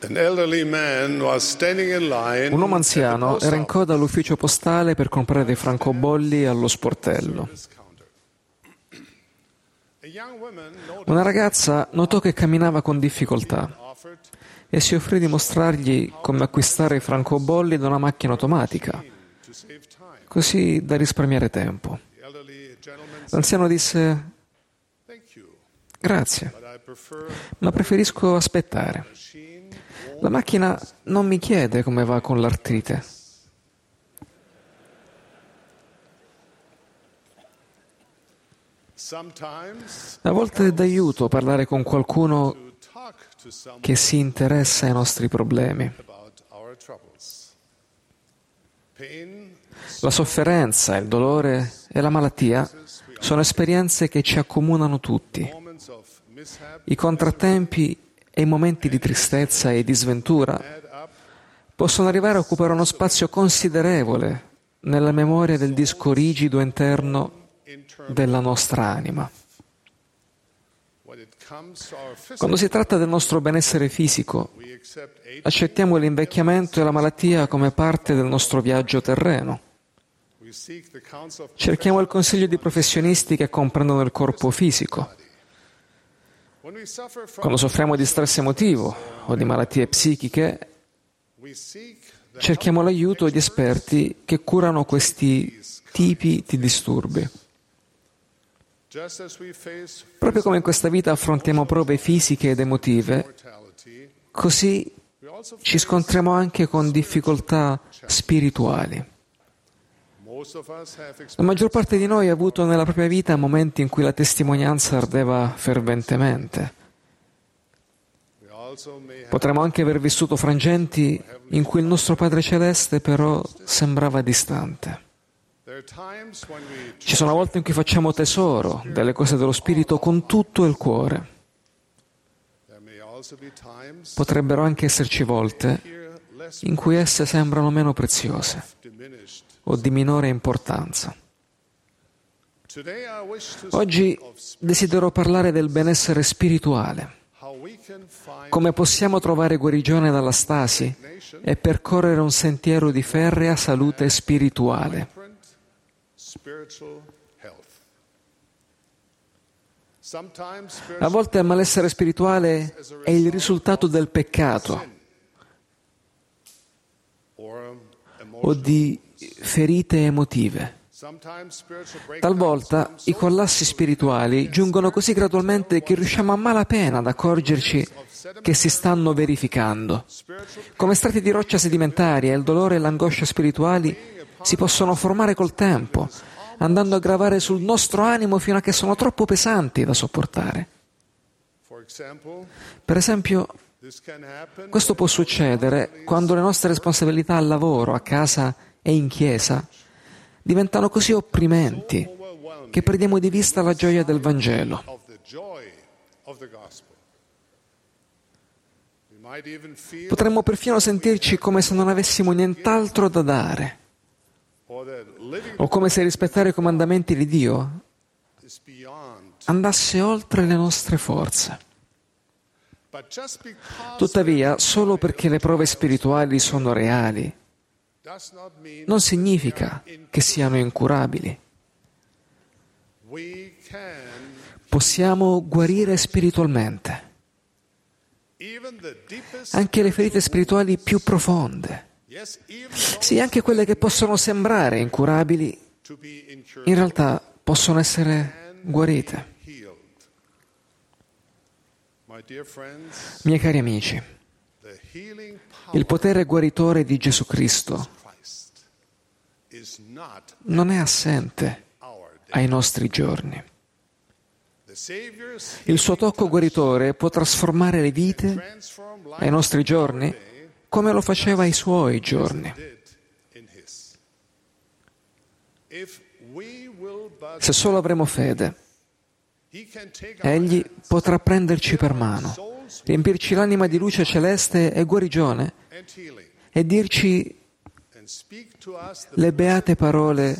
Un uomo anziano era in coda all'ufficio postale per comprare dei francobolli allo sportello. Una ragazza notò che camminava con difficoltà e si offrì di mostrargli come acquistare i francobolli da una macchina automatica, così da risparmiare tempo. L'anziano disse: «Grazie, ma preferisco aspettare. La macchina non mi chiede come va con l'artrite». A volte è d'aiuto parlare con qualcuno che si interessa ai nostri problemi. La sofferenza, il dolore e la malattia sono esperienze che ci accomunano tutti. I contrattempi e i momenti di tristezza e di sventura possono arrivare a occupare uno spazio considerevole nella memoria del disco rigido interno della nostra anima. Quando si tratta del nostro benessere fisico, accettiamo l'invecchiamento e la malattia come parte del nostro viaggio terreno. Cerchiamo il consiglio di professionisti che comprendono il corpo fisico. Quando soffriamo di stress emotivo o di malattie psichiche, cerchiamo l'aiuto di esperti che curano questi tipi di disturbi. Proprio come in questa vita affrontiamo prove fisiche ed emotive, così ci scontriamo anche con difficoltà spirituali. La maggior parte di noi ha avuto nella propria vita momenti in cui la testimonianza ardeva ferventemente. Potremmo anche aver vissuto frangenti in cui il nostro Padre Celeste però sembrava distante. Ci sono volte in cui facciamo tesoro delle cose dello Spirito con tutto il cuore. Potrebbero anche esserci volte in cui esse sembrano meno preziose o di minore importanza. Oggi desidero parlare del benessere spirituale, come possiamo trovare guarigione dalla stasi e percorrere un sentiero di ferrea salute spirituale. A volte il malessere spirituale è il risultato del peccato o di ferite emotive. Talvolta i collassi spirituali giungono così gradualmente che riusciamo a malapena ad accorgerci che si stanno verificando. Come strati di roccia sedimentaria, il dolore e l'angoscia spirituali si possono formare col tempo, andando a gravare sul nostro animo fino a che sono troppo pesanti da sopportare. Per esempio, questo può succedere quando le nostre responsabilità al lavoro, a casa e in chiesa diventano così opprimenti che perdiamo di vista la gioia del Vangelo. Potremmo perfino sentirci come se non avessimo nient'altro da dare, o come se rispettare i comandamenti di Dio andasse oltre le nostre forze. Tuttavia, solo perché le prove spirituali sono reali, non significa che siano incurabili. Possiamo guarire spiritualmente. Anche le ferite spirituali più profonde. Sì, anche quelle che possono sembrare incurabili, in realtà possono essere guarite. Miei cari amici, il potere guaritore di Gesù Cristo non è assente ai nostri giorni. Il suo tocco guaritore può trasformare le vite ai nostri giorni come lo faceva ai suoi giorni. Se solo avremo fede, Egli potrà prenderci per mano, riempirci l'anima di luce celeste e guarigione e dirci le beate parole: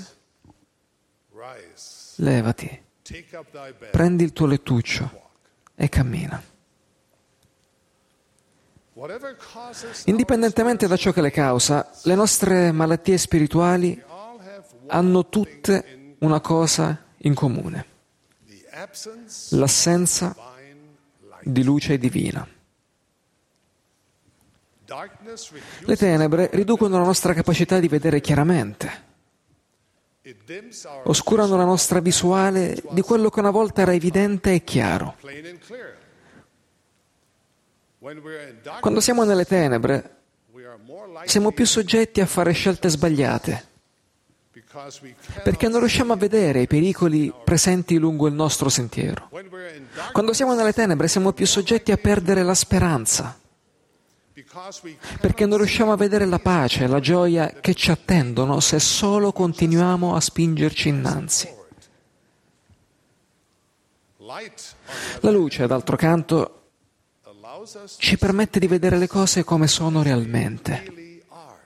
levati, prendi il tuo lettuccio e cammina. Indipendentemente da ciò che le causa, le nostre malattie spirituali hanno tutte una cosa in comune: l'assenza di luce divina. Le tenebre riducono la nostra capacità di vedere chiaramente, oscurano la nostra visuale di quello che una volta era evidente e chiaro. Quando siamo nelle tenebre, siamo più soggetti a fare scelte sbagliate, perché non riusciamo a vedere i pericoli presenti lungo il nostro sentiero. Quando siamo nelle tenebre, siamo più soggetti a perdere la speranza, perché non riusciamo a vedere la pace e la gioia che ci attendono se solo continuiamo a spingerci innanzi. La luce, d'altro canto, ci permette di vedere le cose come sono realmente.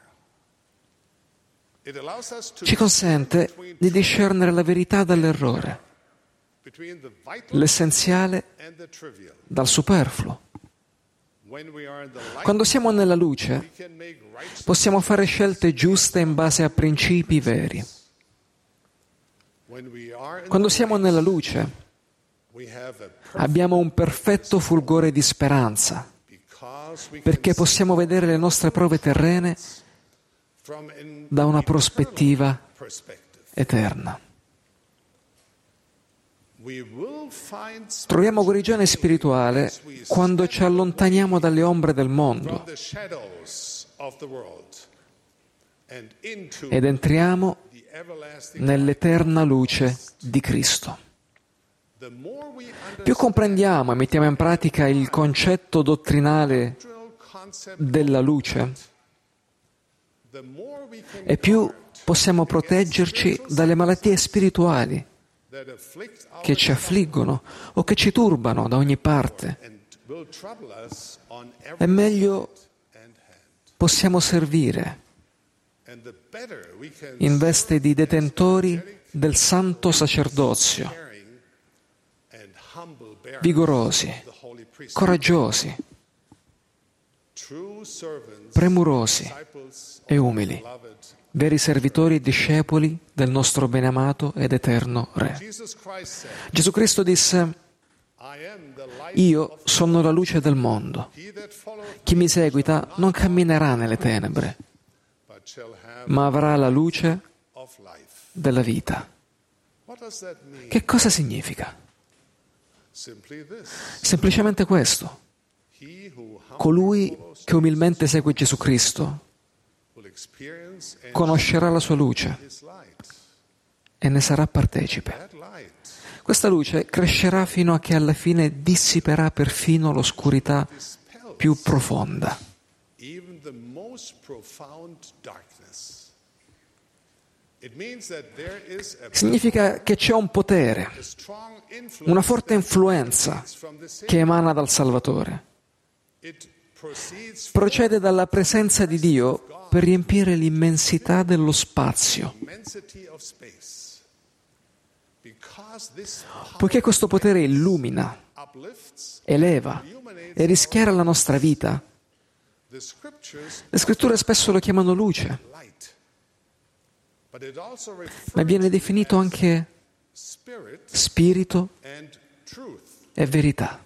Ci consente di discernere la verità dall'errore, l'essenziale dal superfluo. Quando siamo nella luce, possiamo fare scelte giuste in base a principi veri. Quando siamo nella luce, abbiamo un perfetto fulgore di speranza, perché possiamo vedere le nostre prove terrene da una prospettiva eterna. Troviamo guarigione spirituale quando ci allontaniamo dalle ombre del mondo ed entriamo nell'eterna luce di Cristo. Più comprendiamo e mettiamo in pratica il concetto dottrinale della luce, e più possiamo proteggerci dalle malattie spirituali che ci affliggono o che ci turbano da ogni parte, e meglio possiamo servire in veste di detentori del santo sacerdozio, vigorosi, coraggiosi, premurosi e umili, veri servitori e discepoli del nostro beneamato ed eterno Re. Gesù Cristo disse: «Io sono la luce del mondo. Chi mi seguita non camminerà nelle tenebre, ma avrà la luce della vita». Che cosa significa? Semplicemente questo: colui che umilmente segue Gesù Cristo conoscerà la sua luce e ne sarà partecipe. Questa luce crescerà fino a che alla fine dissiperà perfino l'oscurità più profonda. Significa che c'è un potere, una forte influenza che emana dal Salvatore. Procede dalla presenza di Dio per riempire l'immensità dello spazio. Poiché questo potere illumina, eleva e rischiara la nostra vita, le scritture spesso lo chiamano luce, ma viene definito anche spirito e verità.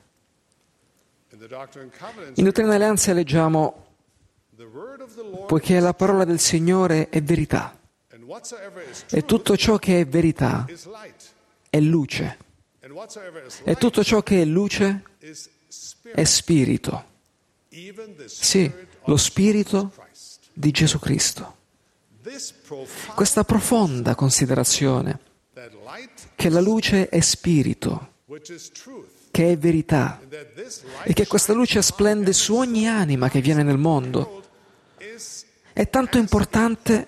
In Dottrina e Alleanze leggiamo: poiché la parola del Signore è verità, e tutto ciò che è verità è luce, e tutto ciò che è luce è spirito. Sì, lo spirito di Gesù Cristo. Questa profonda considerazione che la luce è spirito, che è verità, e che questa luce splende su ogni anima che viene nel mondo, è tanto importante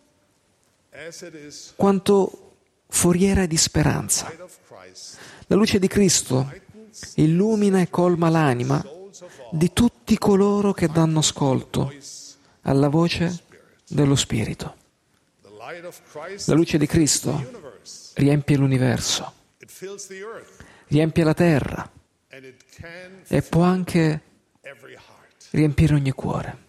quanto foriera di speranza. La luce di Cristo illumina e colma l'anima di tutti coloro che danno ascolto alla voce dello Spirito. La luce di Cristo riempie l'universo, riempie la terra e può anche riempire ogni cuore.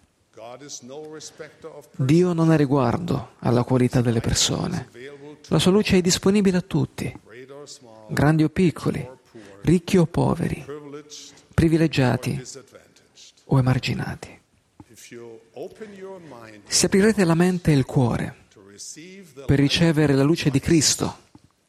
Dio non ha riguardo alla qualità delle persone. La sua luce è disponibile a tutti, grandi o piccoli, ricchi o poveri, privilegiati o emarginati. Se aprirete la mente e il cuore per ricevere la luce di Cristo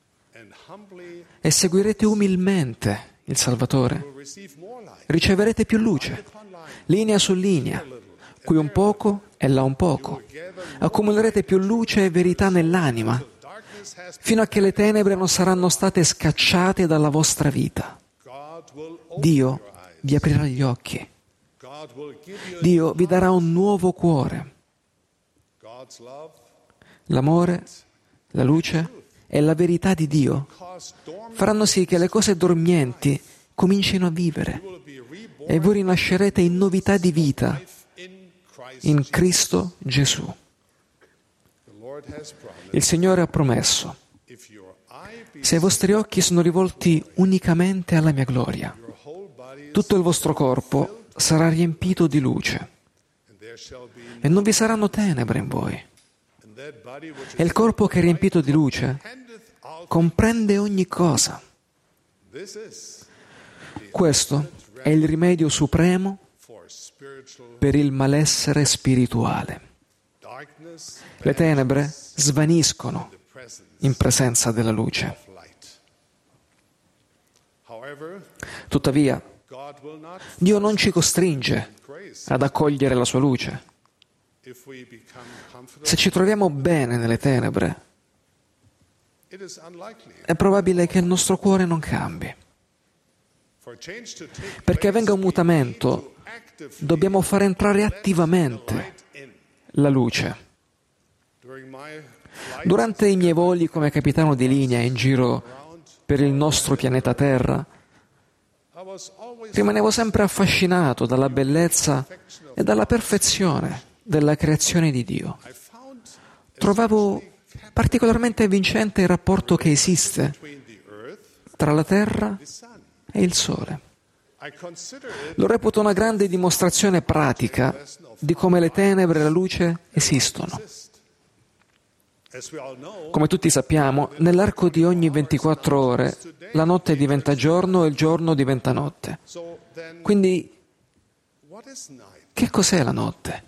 e seguirete umilmente il Salvatore, riceverete più luce, linea su linea, qui un poco e là un poco. Accumulerete più luce e verità nell'anima, fino a che le tenebre non saranno state scacciate dalla vostra vita. Dio vi aprirà gli occhi. Dio vi darà un nuovo cuore. L'amore, la luce e la verità di Dio faranno sì che le cose dormienti comincino a vivere e voi rinascerete in novità di vita in Cristo Gesù. Il Signore ha promesso: se i vostri occhi sono rivolti unicamente alla mia gloria, tutto il vostro corpo sarà riempito di luce e non vi saranno tenebre in voi. E il corpo che è riempito di luce comprende ogni cosa. Questo è il rimedio supremo per il malessere spirituale. Le tenebre svaniscono in presenza della luce. Tuttavia, Dio non ci costringe ad accogliere la sua luce. Se ci troviamo bene nelle tenebre, è probabile che il nostro cuore non cambi. Perché avvenga un mutamento, dobbiamo far entrare attivamente la luce. Durante i miei voli come capitano di linea in giro per il nostro pianeta Terra, rimanevo sempre affascinato dalla bellezza e dalla perfezione della creazione di Dio. Trovavo particolarmente vincente il rapporto che esiste tra la Terra e il Sole. Lo reputo una grande dimostrazione pratica di come le tenebre e la luce esistono. Come tutti sappiamo, nell'arco di ogni 24 ore la notte diventa giorno e il giorno diventa notte. Quindi, che cos'è la notte?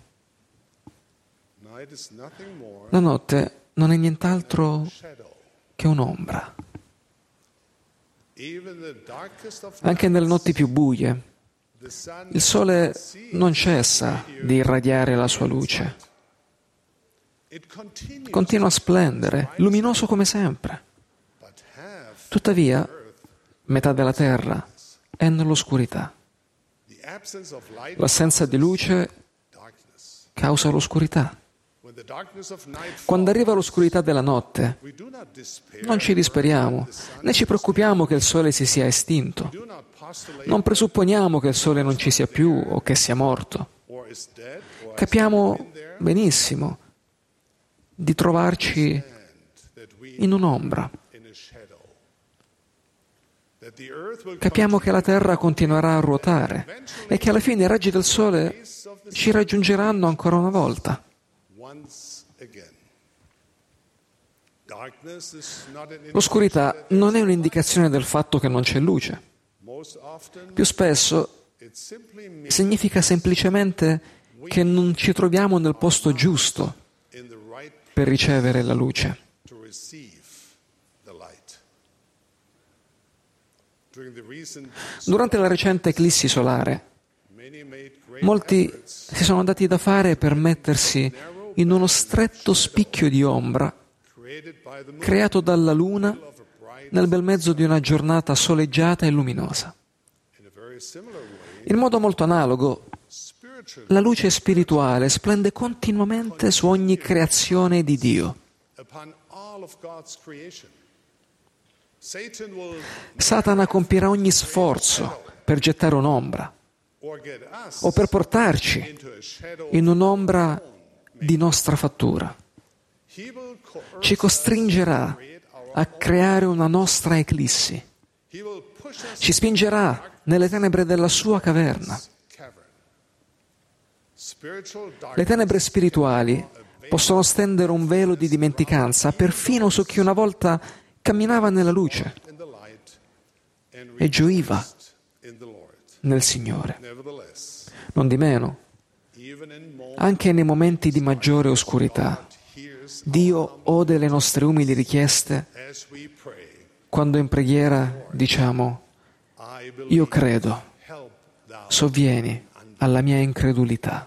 La notte non è nient'altro che un'ombra. Anche nelle notti più buie, il sole non cessa di irradiare la sua luce. Continua a splendere, luminoso come sempre. Tuttavia, metà della terra è nell'oscurità. L'assenza di luce causa l'oscurità. Quando arriva l'oscurità della notte, non ci disperiamo, né ci preoccupiamo che il sole si sia estinto. Non presupponiamo che il sole non ci sia più o che sia morto. Capiamo benissimo di trovarci in un'ombra. Capiamo che la Terra continuerà a ruotare e che alla fine i raggi del Sole ci raggiungeranno ancora una volta. L'oscurità non è un'indicazione del fatto che non c'è luce. Più spesso significa semplicemente che non ci troviamo nel posto giusto per ricevere la luce. Durante la recente eclissi solare, molti si sono dati da fare per mettersi in uno stretto spicchio di ombra creato dalla luna nel bel mezzo di una giornata soleggiata e luminosa. In modo molto analogo, la luce spirituale splende continuamente su ogni creazione di Dio. Satana compierà ogni sforzo per gettare un'ombra o per portarci in un'ombra di nostra fattura. Ci costringerà a creare una nostra eclissi. Ci spingerà nelle tenebre della sua caverna. Le tenebre spirituali possono stendere un velo di dimenticanza perfino su chi una volta camminava nella luce e gioiva nel Signore. Nondimeno, anche nei momenti di maggiore oscurità, Dio ode le nostre umili richieste quando in preghiera diciamo: io credo, sovvieni alla mia incredulità.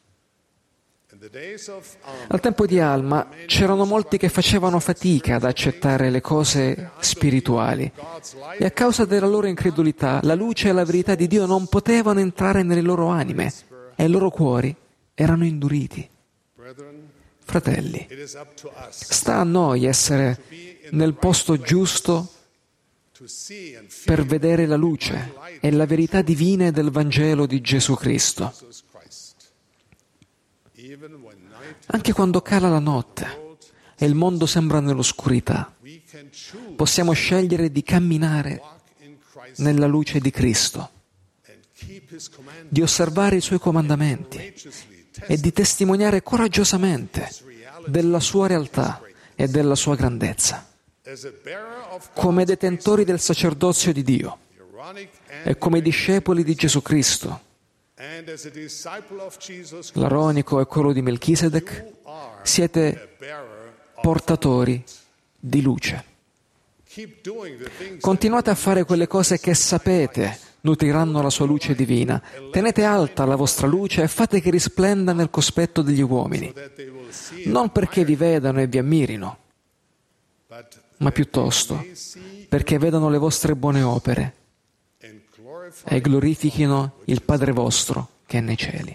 Al tempo di Alma c'erano molti che facevano fatica ad accettare le cose spirituali e a causa della loro incredulità la luce e la verità di Dio non potevano entrare nelle loro anime e i loro cuori erano induriti. Fratelli, sta a noi essere nel posto giusto per vedere la luce e la verità divine del Vangelo di Gesù Cristo. Anche quando cala la notte e il mondo sembra nell'oscurità, possiamo scegliere di camminare nella luce di Cristo, di osservare i Suoi comandamenti e di testimoniare coraggiosamente della Sua realtà e della Sua grandezza. Come detentori del sacerdozio di Dio e come discepoli di Gesù Cristo, l'Aronico e quello di Melchisedec, siete portatori di luce. Continuate a fare quelle cose che sapete nutriranno la sua luce divina. Tenete alta la vostra luce e fate che risplenda nel cospetto degli uomini, non perché vi vedano e vi ammirino, ma piuttosto perché vedano le vostre buone opere e glorifichino il Padre vostro che è nei cieli.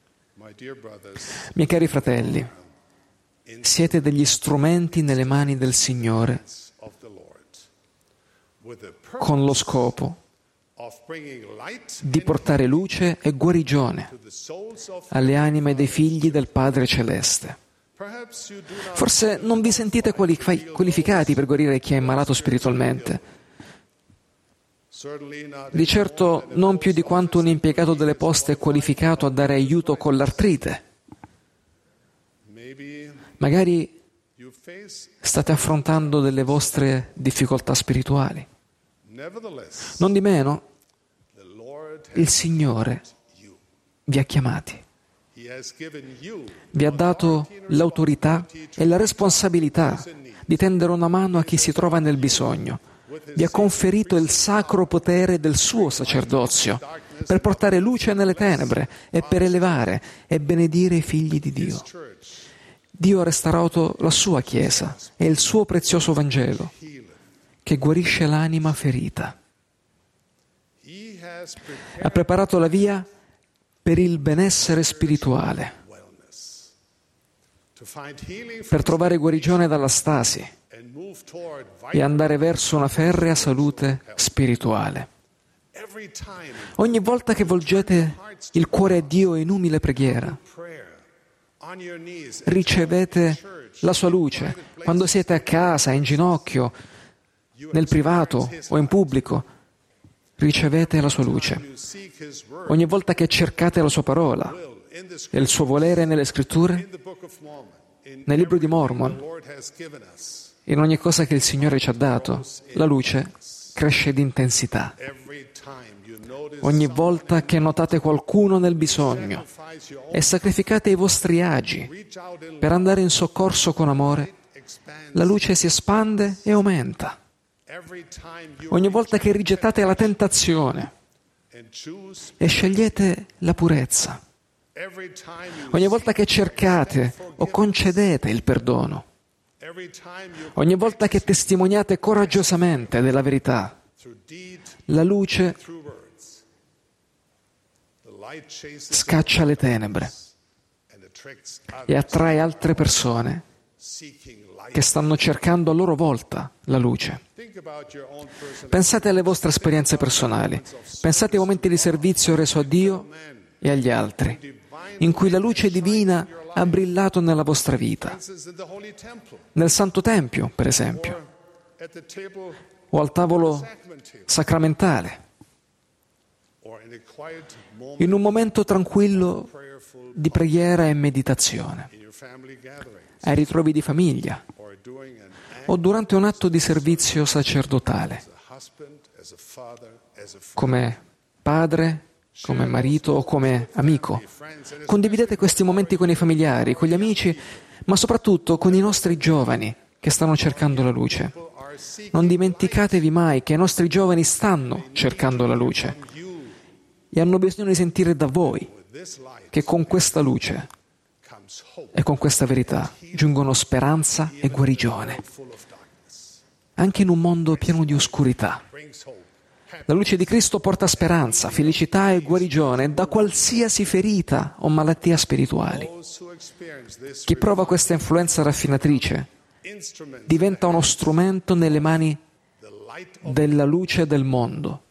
Miei cari fratelli, siete degli strumenti nelle mani del Signore con lo scopo di portare luce e guarigione alle anime dei figli del Padre Celeste. Forse non vi sentite qualificati per guarire chi è malato spiritualmente. Di certo non più di quanto un impiegato delle poste è qualificato a dare aiuto con l'artrite. Magari state affrontando delle vostre difficoltà spirituali. Nondimeno, il Signore vi ha chiamati. Vi ha dato l'autorità e la responsabilità di tendere una mano a chi si trova nel bisogno. Vi ha conferito il sacro potere del suo sacerdozio per portare luce nelle tenebre e per elevare e benedire i figli di Dio. Dio ha restaurato la sua Chiesa e il suo prezioso Vangelo, che guarisce l'anima ferita. Ha preparato la via per il benessere spirituale, per trovare guarigione dalla stasi e andare verso una ferrea salute spirituale. Ogni volta che volgete il cuore a Dio in umile preghiera, ricevete la sua luce. Quando siete a casa, in ginocchio, nel privato o in pubblico, ricevete la sua luce. Ogni volta che cercate la sua parola e il suo volere nelle scritture, nel libro di Mormon, in ogni cosa che il Signore ci ha dato, la luce cresce di intensità. Ogni volta che notate qualcuno nel bisogno e sacrificate i vostri agi per andare in soccorso con amore, la luce si espande e aumenta. Ogni volta che rigettate la tentazione e scegliete la purezza, ogni volta che cercate o concedete il perdono, ogni volta che testimoniate coraggiosamente della verità, la luce scaccia le tenebre e attrae altre persone che stanno cercando a loro volta la luce. Pensate alle vostre esperienze personali, pensate ai momenti di servizio reso a Dio e agli altri, in cui la luce divina ha brillato nella vostra vita. Nel Santo Tempio, per esempio, o al tavolo sacramentale, in un momento tranquillo di preghiera e meditazione, ai ritrovi di famiglia o durante un atto di servizio sacerdotale, come padre, come marito o come amico. Condividete questi momenti con i familiari, con gli amici, ma soprattutto con i nostri giovani che stanno cercando la luce. Non dimenticatevi mai che i nostri giovani stanno cercando la luce e hanno bisogno di sentire da voi che con questa luce e con questa verità giungono speranza e guarigione, anche in un mondo pieno di oscurità. La luce di Cristo porta speranza, felicità e guarigione da qualsiasi ferita o malattia spirituali. Chi prova questa influenza raffinatrice diventa uno strumento nelle mani della luce del mondo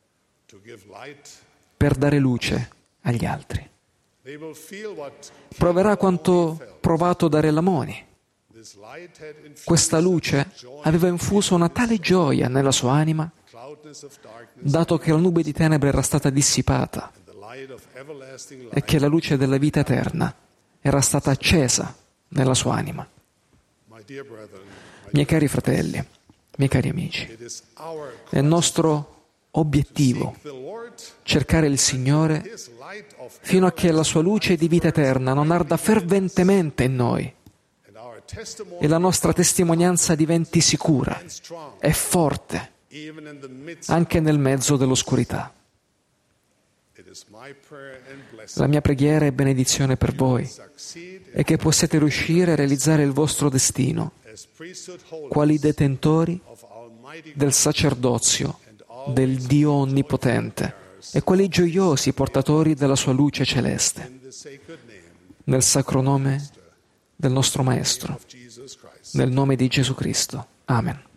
per dare luce agli altri. Proverà quanto provato da Re Lamoni. Questa luce aveva infuso una tale gioia nella sua anima, dato che la nube di tenebre era stata dissipata e che la luce della vita eterna era stata accesa nella sua anima. Miei cari fratelli, miei cari amici, è il nostro obiettivo cercare il Signore fino a che la sua luce di vita eterna non arda ferventemente in noi e la nostra testimonianza diventi sicura e forte anche nel mezzo dell'oscurità. La mia preghiera e benedizione per voi è che possiate riuscire a realizzare il vostro destino quali detentori del sacerdozio del Dio Onnipotente e quali gioiosi portatori della sua luce celeste. Nel sacro nome del nostro Maestro, nel nome di Gesù Cristo. Amen.